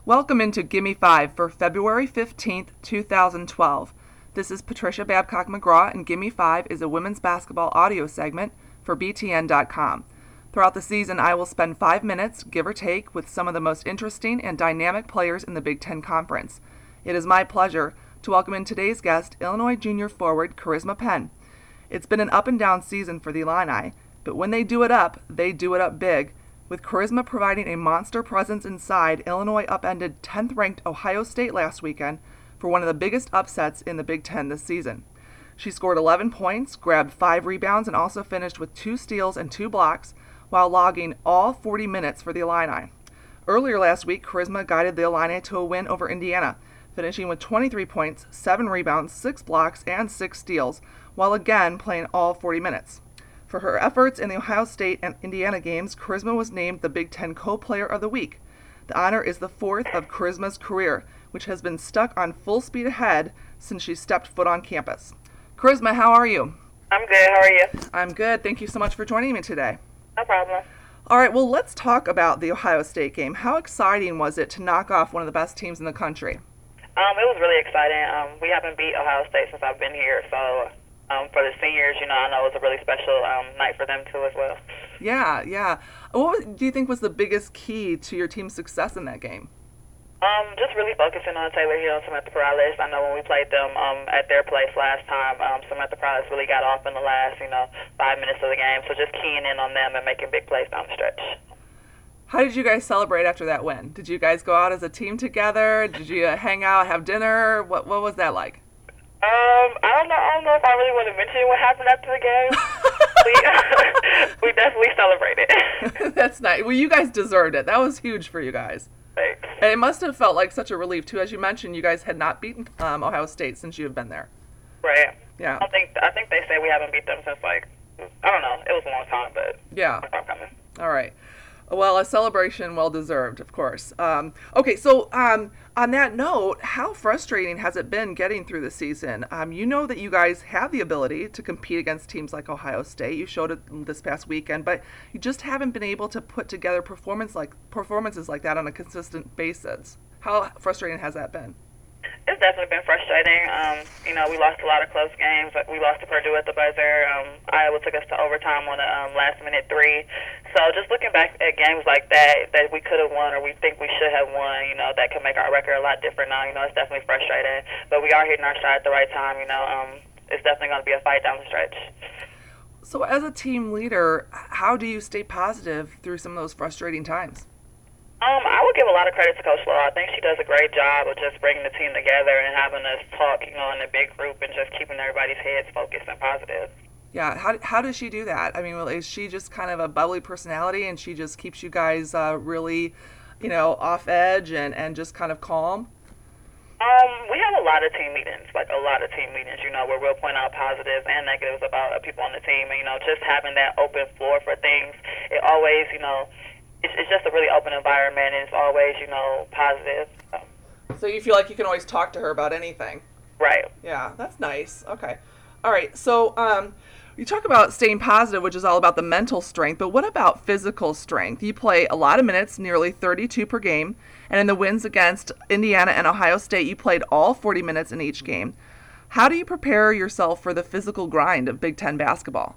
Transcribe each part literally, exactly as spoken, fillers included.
Welcome into Gimme Five for February fifteenth, two thousand twelve. This is Patricia Babcock McGraw, and Gimme Five is a women's basketball audio segment for B T N dot com. Throughout the season, I will spend five minutes, give or take, with some of the most interesting and dynamic players in the Big Ten Conference. It is my pleasure to welcome in today's guest, Illinois junior forward Charisma Penn. It's been an up and down season for the Illini, but when they do it up, they do it up big. With Charisma providing a monster presence inside, Illinois upended tenth-ranked Ohio State last weekend for one of the biggest upsets in the Big Ten this season. She scored eleven points, grabbed five rebounds, and also finished with two steals and two blocks while logging all forty minutes for the Illini. Earlier last week, Charisma guided the Illini to a win over Indiana, finishing with twenty-three points, seven rebounds, six blocks, and six steals, while again playing all forty minutes. For her efforts in the Ohio State and Indiana games, Charisma was named the Big Ten Co-Player of the Week. The honor is the fourth of Charisma's career, which has been stuck on full speed ahead since she stepped foot on campus. Charisma, how are you? I'm good. How are you? I'm good. Thank you so much for joining me today. No problem. All right, well, let's talk about the Ohio State game. How exciting was it to knock off one of the best teams in the country? Um, it was really exciting. Um, we haven't beat Ohio State since I've been here, so um, for the seniors, you know, I know it was a really special um, night for them too as well. Yeah, yeah. What was, do you think was the biggest key to your team's success in that game? Um, just really focusing on Taylor Hill and Samantha Perales. I know when we played them um, at their place last time, um, Samantha Perales really got off in the last, you know, five minutes of the game. So just keying in on them and making big plays down the stretch. How did you guys celebrate after that win? Did you guys go out as a team together? Did you uh, hang out, have dinner? What What was that like? Um, I don't know. I don't know if I really want to mention what happened after the game. we, we definitely celebrated. That's nice. Well, you guys deserved it. That was huge for you guys. Thanks. And it must have felt like such a relief too. As you mentioned, you guys had not beaten um, Ohio State since you have been there. Right. Yeah. I think I think they say we haven't beat them since like I don't know. It was a long time, but yeah. I'm coming. All right. Well, a celebration well deserved, of course. Um, okay, so um, on that note, how frustrating has it been getting through the season? Um, you know that you guys have the ability to compete against teams like Ohio State. You showed it this past weekend, but you just haven't been able to put together performance like performances like that on a consistent basis. How frustrating has that been? It's definitely been frustrating. Um, you know, we lost a lot of close games. We lost to Purdue at the buzzer. Um, Iowa took us to overtime on a um, last-minute three. So just looking back at games like that, that we could have won or we think we should have won, you know, that could make our record a lot different now. You know, it's definitely frustrating. But we are hitting our stride at the right time. You know, um, it's definitely going to be a fight down the stretch. So as a team leader, how do you stay positive through some of those frustrating times? Um, I would give a lot of credit to Coach Law. I think she does a great job of just bringing the team together and having us talk, you know, in a big group and just keeping everybody's heads focused and positive. Yeah, how how does she do that? I mean, well, is she just kind of a bubbly personality and she just keeps you guys uh, really, you know, off edge and, and just kind of calm? Um, we have a lot of team meetings, like a lot of team meetings, you know, where we'll point out positives and negatives about uh, people on the team. And, you know, just having that open floor for things, it always, you know, It's, it's just a really open environment, and it's always, you know, positive. So. so you feel like you can always talk to her about anything? Right. Yeah, that's nice. Okay. All right. So um, you talk about staying positive, which is all about the mental strength, but what about physical strength? You play a lot of minutes, nearly thirty-two per game, and in the wins against Indiana and Ohio State, you played all forty minutes in each game. How do you prepare yourself for the physical grind of Big Ten basketball?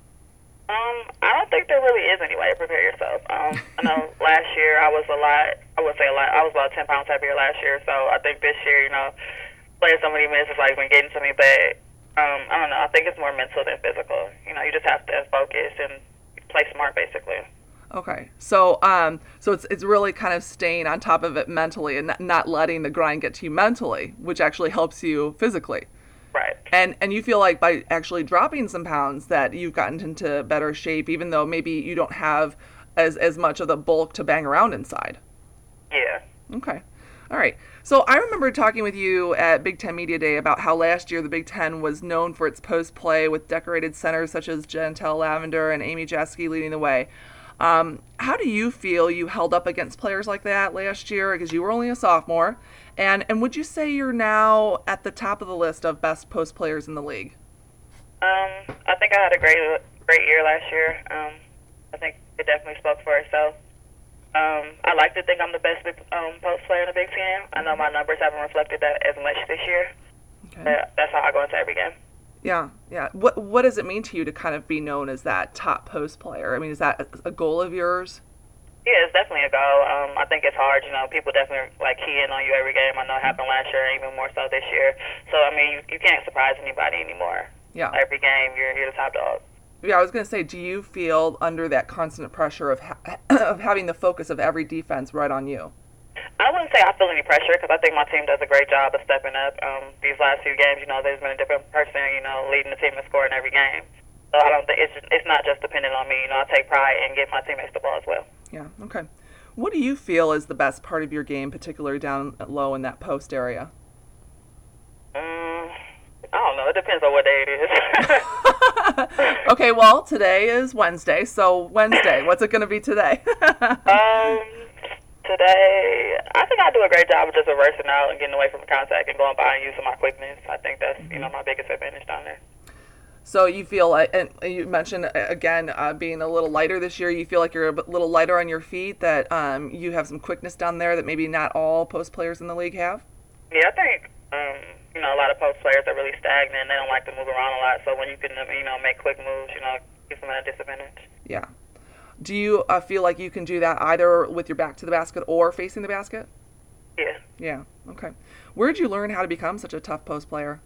Um, I don't think there really is any way to prepare yourself. Um, I know last year I was a lot, I would say a lot, I was about ten pounds heavier last year, so I think this year, you know, playing so many minutes has like been getting to me, but um, I don't know, I think it's more mental than physical. You know, you just have to focus and play smart, basically. Okay, so um, so it's it's really kind of staying on top of it mentally and not, not letting the grind get to you mentally, which actually helps you physically. Right. And and you feel like by actually dropping some pounds that you've gotten into better shape, even though maybe you don't have as, as much of the bulk to bang around inside. Yeah. Okay. All right. So I remember talking with you at Big Ten Media Day about how last year the Big Ten was known for its post play with decorated centers such as Jantel Lavender and Amy Jaski leading the way. Um, how do you feel you held up against players like that last year? Because you were only a sophomore. And and would you say you're now at the top of the list of best post players in the league? Um, I think I had a great great year last year. Um, I think it definitely spoke for itself. Um, I like to think I'm the best big, um, post player in the Big Ten. I know my numbers haven't reflected that as much this year. Okay. But that's how I go into every game. Yeah, yeah. What what does it mean to you to kind of be known as that top post player? I mean, is that a a goal of yours? Yeah, it's definitely a goal. Um, I think it's hard. You know, people definitely like key in on you every game. I know it happened last year, even more so this year. So I mean, you, you can't surprise anybody anymore. Yeah. Every game, you're you're the top dog. Yeah, I was going to say, do you feel under that constant pressure of ha- of having the focus of every defense right on you? I wouldn't say I feel any pressure because I think my team does a great job of stepping up. Um, these last few games, you know, there's been a different person, you know, leading the team and scoring every game. So I don't think it's just, it's not just dependent on me. You know, I take pride in getting my teammates the ball as well. Yeah, okay. What do you feel is the best part of your game, particularly down low in that post area? Um, I don't know. It depends on what day it is. Okay, well, today is Wednesday, so Wednesday, what's it going to be today? um, today, I think I do a great job of just reversing out and getting away from contact and going by and using my quickness. I think that's, you know, my biggest advantage down there. So you feel like, and you mentioned uh, again uh, being a little lighter this year. You feel like you're a bit- little lighter on your feet. That um, you have some quickness down there that maybe not all post players in the league have. Yeah, I think um, you know a lot of post players are really stagnant. They don't like to move around a lot. So when you can um, you know make quick moves, you know, gives them a disadvantage. Yeah. Do you uh, feel like you can do that either with your back to the basket or facing the basket? Yeah. Yeah. Okay. Where did you learn how to become such a tough post player?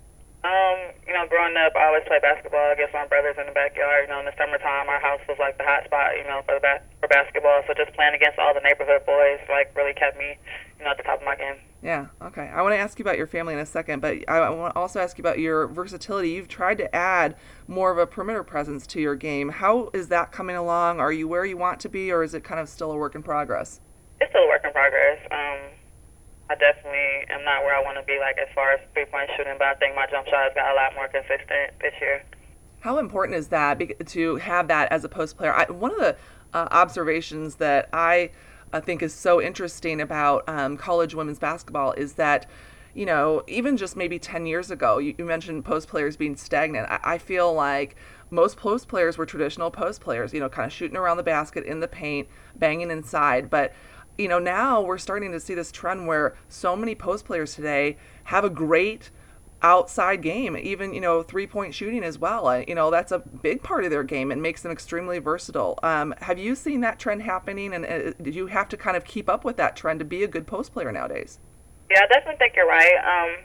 Um, you know, growing up, I always played basketball against my brothers in the backyard. You know, in the summertime, our house was like the hot spot, you know, for the ba- for basketball. So just playing against all the neighborhood boys, like, really kept me, you know, at the top of my game. Yeah, okay. I want to ask you about your family in a second, but I want to also ask you about your versatility. You've tried to add more of a perimeter presence to your game. How is that coming along? Are you where you want to be, or is it kind of still a work in progress? It's still a work in progress. Um, I definitely am not where I want to be, like, as far as three-point shooting, but I think my jump shot has got a lot more consistent this year. How important is that bec- to have that as a post player? I, one of the uh, observations that I uh, think is so interesting about um, college women's basketball is that, you know, even just maybe ten years ago, you, you mentioned post players being stagnant. I, I feel like most post players were traditional post players, you know, kind of shooting around the basket in the paint, banging inside. But you know, now we're starting to see this trend where so many post players today have a great outside game, even, you know, three point shooting as well. Uh, you know, that's a big part of their game and makes them extremely versatile. Um, have you seen that trend happening? And uh, did you have to kind of keep up with that trend to be a good post player nowadays? Yeah, I definitely think you're right. Um,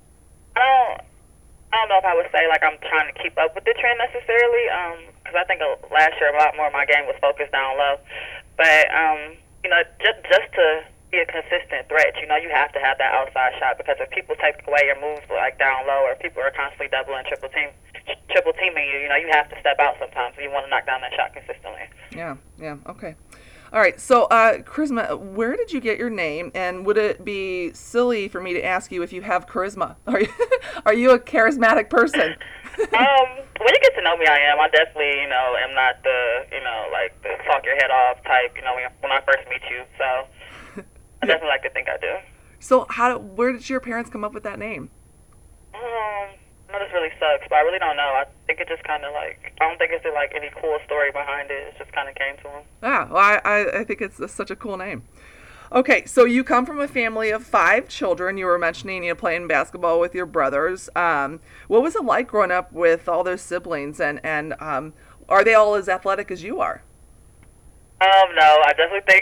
I don't, I don't know if I would say like I'm trying to keep up with the trend necessarily, because I think uh, last year a lot more of my game was focused down low. But um, you know, just just to be a consistent threat, you know, you have to have that outside shot, because if people take away your moves like down low, or people are constantly doubling, triple team, triple teaming you, you know, you have to step out sometimes if you want to knock down that shot consistently. Yeah, yeah, okay. All right, so uh, charisma, where did you get your name, and would it be silly for me to ask you if you have charisma? Are you, are you a charismatic person? um, when you get to know me, I am. I definitely, you know, am not the, you know, like the talk your head off type, you know, when, when I first meet you. So I definitely like to think I do. So how? Where did your parents come up with that name? Um, no, this really sucks, but I really don't know. I think it just kind of like, I don't think it's like any cool story behind it. It just kind of came to them. Yeah, well, I, I, I think it's a, such a cool name. Okay, so you come from a family of five children. You were mentioning you know, playing basketball with your brothers. Um, what was it like growing up with all those siblings, and, and um, are they all as athletic as you are? Um, no, I definitely think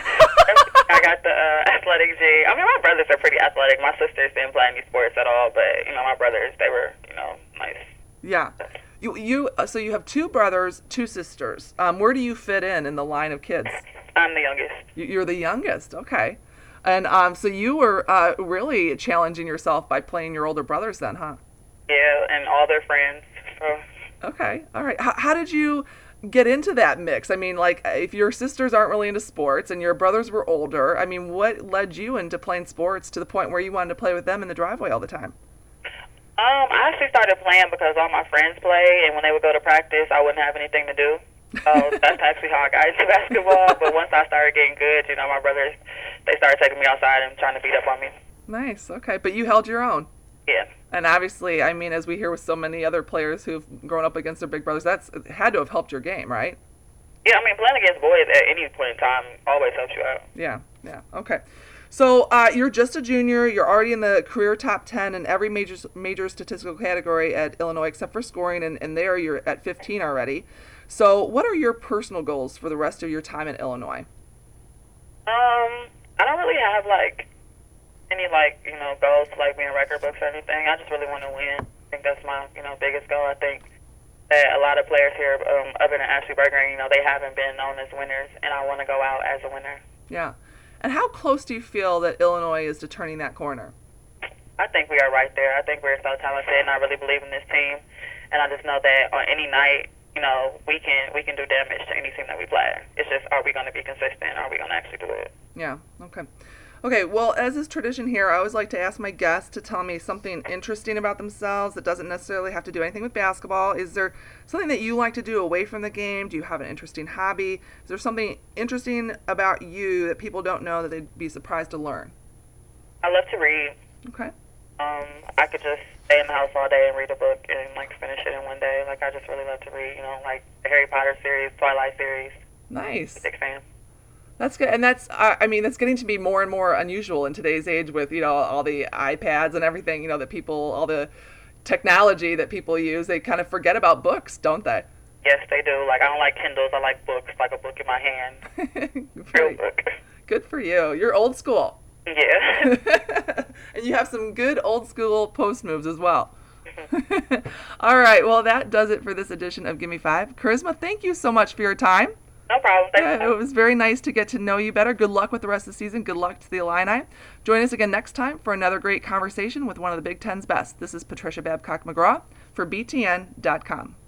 I got the uh, athletic gene. I mean, my brothers are pretty athletic. My sisters didn't play any sports at all, but, you know, my brothers, they were, you know, nice. Yeah. You, you, uh, so you have two brothers, two sisters. Um, where do you fit in in the line of kids? I'm the youngest. You're the youngest, okay. And um, so you were uh, really challenging yourself by playing your older brothers then, huh? Yeah, and all their friends. So. Okay, all right. How, how did you get into that mix? I mean, like, if your sisters aren't really into sports and your brothers were older, I mean, what led you into playing sports to the point where you wanted to play with them in the driveway all the time? Um, I actually started playing because all my friends played, and when they would go to practice, I wouldn't have anything to do. So that's actually how I got into basketball. But once I started getting good, you know, my brothers, they started taking me outside and trying to beat up on me. Nice. Okay. But you held your own. Yeah. And obviously, I mean, as we hear with so many other players who've grown up against their big brothers, that's it had to have helped your game, right? Yeah, I mean, playing against boys at any point in time always helps you out. Yeah, yeah, okay. So uh, you're just a junior. You're already in the career top ten in every major major statistical category at Illinois except for scoring, and, and there you're at fifteen already. So what are your personal goals for the rest of your time in Illinois? Um, I don't really have like any like you know goals to like be in record books or anything. I just really want to win. I think that's my you know biggest goal. I think that a lot of players here, um, other than Ashley Berger, you know, they haven't been known as winners, and I want to go out as a winner. Yeah. And how close do you feel that Illinois is to turning that corner? I think we are right there. I think we're so talented, and I really believe in this team. And I just know that on any night, you know, we can we can do damage to any team that we play. It's just, are we going to be consistent? Are we going to actually do it? Yeah. Okay. Okay, well, as is tradition here, I always like to ask my guests to tell me something interesting about themselves that doesn't necessarily have to do anything with basketball. Is there something that you like to do away from the game? Do you have an interesting hobby? Is there something interesting about you that people don't know that they'd be surprised to learn? I love to read. Okay. Um, I could just stay in the house all day and read a book and, like, finish it in one day. Like, I just really love to read, you know, like the Harry Potter series, Twilight series. Nice. Big fan. That's good, and that's uh, I mean that's getting to be more and more unusual in today's age with you know all the iPads and everything you know that people all the technology that people use. They kind of forget about books, don't they? Yes, they do. Like I don't like Kindles. I like books, like a book in my hand. Real book. Good for you. You're old school. Yeah. And you have some good old school post moves as well. All right. Well, that does it for this edition of Gimme Five. Charisma, thank you so much for your time. No problem. Thank Yeah, you. it was very nice to get to know you better. Good luck with the rest of the season. Good luck to the Illini. Join us again next time for another great conversation with one of the Big Ten's best. This is Patricia Babcock McGraw for B T N dot com.